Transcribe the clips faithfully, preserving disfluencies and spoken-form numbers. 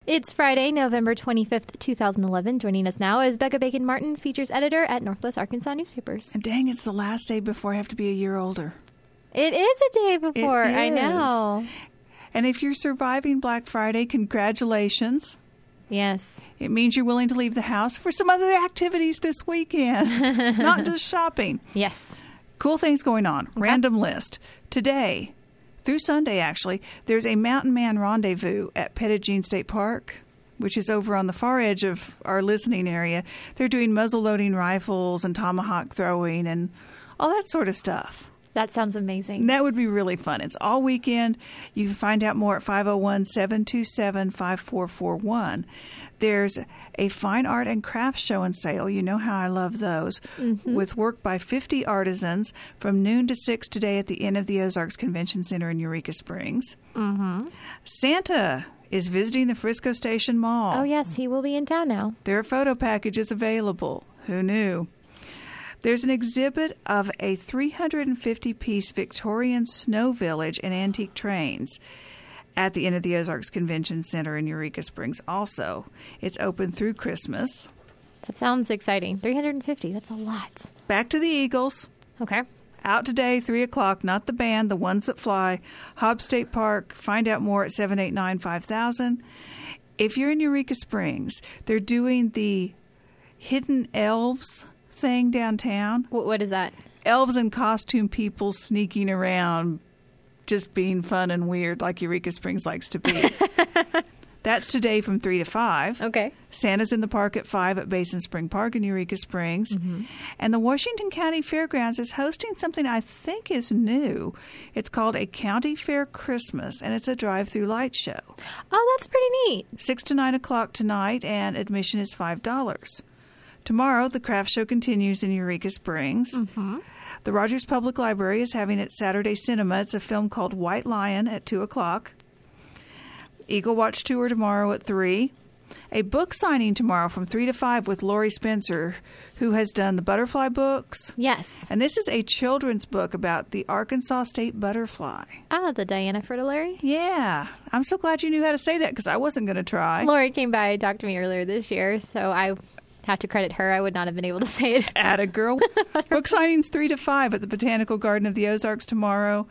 It's Friday, November twenty-fifth, twenty eleven. Joining us now is Becca Bacon Martin, features editor at Northwest Arkansas Newspapers. And dang, it's the last day before I have to be a year older. It is a day before. It is. I know. And if you're surviving Black Friday, congratulations. Yes. It means you're willing to leave the house for some other activities this weekend, not just shopping. Yes. Cool things going on. Okay. Random list. Today, through Sunday, actually, there's a Mountain Man Rendezvous at Petit State Park, which is over on the far edge of our listening area. They're doing muzzle-loading rifles and tomahawk throwing and all that sort of stuff. That sounds amazing. That would be really fun. It's all weekend. You can find out more at five oh one, seven two seven, five four four one. There's a fine art and crafts show and sale. You know how I love those. Mm-hmm. With work by fifty artisans from noon to six today at the Inn of the Ozarks Convention Center in Eureka Springs. Mm-hmm. Santa is visiting the Frisco Station Mall. Oh, yes. He will be in town now. There are photo packages available. Who knew? There's an exhibit of a three hundred fifty piece Victorian snow village and antique trains at the Inn of the Ozarks Convention Center in Eureka Springs also. It's open through Christmas. That sounds exciting. three hundred fifty, that's a lot. Back to the Eagles. Okay. Out today, three o'clock, not the band, the ones that fly. Hobbs State Park. Find out more at seven eight nine, five thousand. If you're in Eureka Springs, they're doing the Hidden Elves thing downtown. What is that? Elves and costume people sneaking around, just being fun and weird like Eureka Springs likes to be. That's today from three to five. Okay. Santa's in the park at five at Basin Spring Park in Eureka Springs. Mm-hmm. And the Washington County Fairgrounds is hosting something I think is new. It's called a County Fair Christmas, and it's a drive-through light show. Oh, that's pretty neat. six to nine o'clock tonight, and admission is five dollars. Tomorrow, the craft show continues in Eureka Springs. Mm-hmm. The Rogers Public Library is having its Saturday cinema. It's a film called White Lion at two o'clock. Eagle Watch Tour tomorrow at three. A book signing tomorrow from three to five with Lori Spencer, who has done the butterfly books. Yes. And this is a children's book about the Arkansas state butterfly. Ah, the Diana Fritillary? Yeah. I'm so glad you knew how to say that because I wasn't going to try. Lori came by and talked to me earlier this year, so I have to credit her. I would not have been able to say it. Atta girl. Book signings three to five at the Botanical Garden of the Ozarks tomorrow.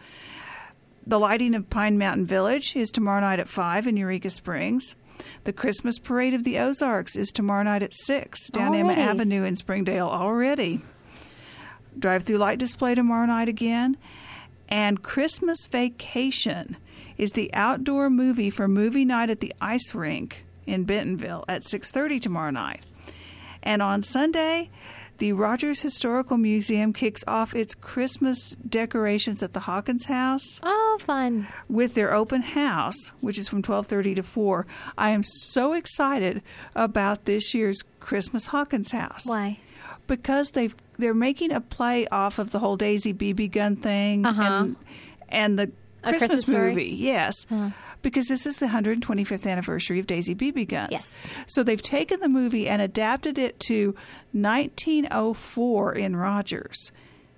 The lighting of Pine Mountain Village is tomorrow night at five in Eureka Springs. The Christmas Parade of the Ozarks is tomorrow night at six down already. Emma Avenue in Springdale already. Drive-through light display tomorrow night again. And Christmas Vacation is the outdoor movie for movie night at the Ice Rink in Bentonville at six thirty tomorrow night. And on Sunday, the Rogers Historical Museum kicks off its Christmas decorations at the Hawkins House. Oh, fun. With their open house, which is from twelve thirty to four. I am so excited about this year's Christmas Hawkins House. Why? Because they've, they're making a play off of the whole Daisy B B gun thing uh-huh. and, and the a Christmas, Christmas story? movie. Yes. Uh-huh. Because this is the one hundred twenty-fifth anniversary of Daisy B B guns. Yes. So they've taken the movie and adapted it to nineteen oh four in Rogers.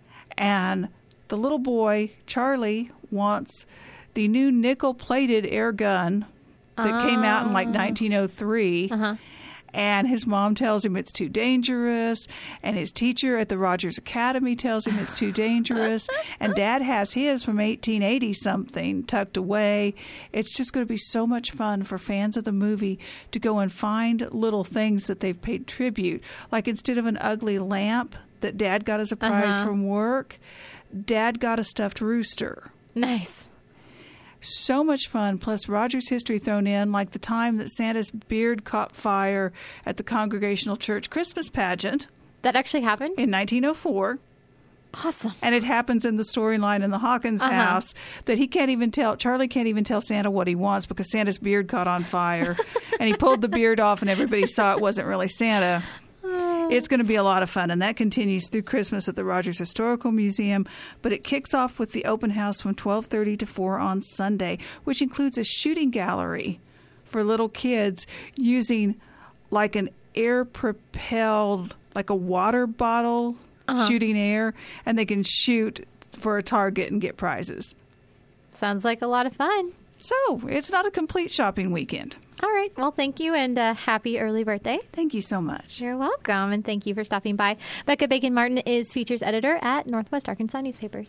And the little boy, Charlie, wants the new nickel-plated air gun that uh, came out in like nineteen oh three. Uh-huh. And his mom tells him it's too dangerous. And his teacher at the Rogers Academy tells him it's too dangerous. And Dad has his from eighteen eighty something tucked away. It's just going to be so much fun for fans of the movie to go and find little things that they've paid tribute. Like instead of an ugly lamp that Dad got as a prize uh-huh. from work, Dad got a stuffed rooster. Nice. So much fun, plus Rogers history thrown in, like the time that Santa's beard caught fire at the Congregational Church Christmas pageant. That actually happened? In nineteen oh four. Awesome. And it happens in the storyline in the Hawkins uh-huh. house that he can't even tell, Charlie can't even tell Santa what he wants because Santa's beard caught on fire. And he pulled the beard off and everybody saw it wasn't really Santa. It's going to be a lot of fun, and that continues through Christmas at the Rogers Historical Museum. But it kicks off with the open house from twelve thirty to four on Sunday, which includes a shooting gallery for little kids using like an air-propelled, like a water bottle uh-huh. shooting air, and they can shoot for a target and get prizes. Sounds like a lot of fun. So it's not a complete shopping weekend. All right. Well, thank you, and uh, happy early birthday. Thank you so much. You're welcome, and thank you for stopping by. Becca Bacon Martin is features editor at Northwest Arkansas Newspapers.